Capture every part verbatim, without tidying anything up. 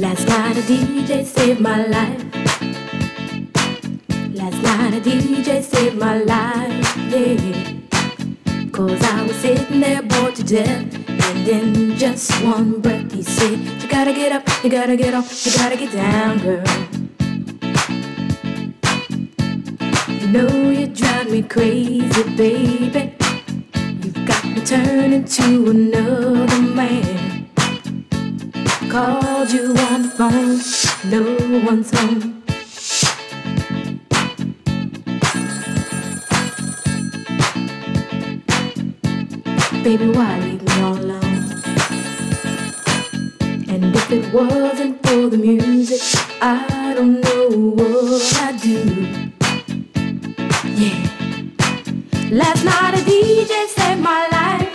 Last night a D J saved my life. Last night a D J saved my life, yeah. Cause I was sitting there bored to death, and in just one breath he said, you gotta get up, you gotta get off, you gotta get down, girl. You know you drive me crazy, baby. You've got me turning to another man. Called you on the phone, no one's home. Baby, why leave me all alone? And if it wasn't for the music, I don't know what I'd do. Yeah. Last night a D J saved my life.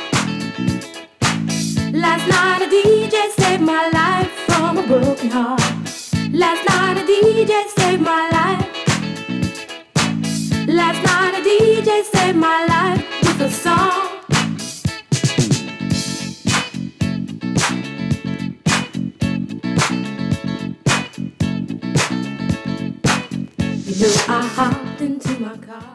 Last night a D J saved my life from a broken heart. Last night a D J saved my life. Last night a D J saved my life with a song. You know I hopped into my car.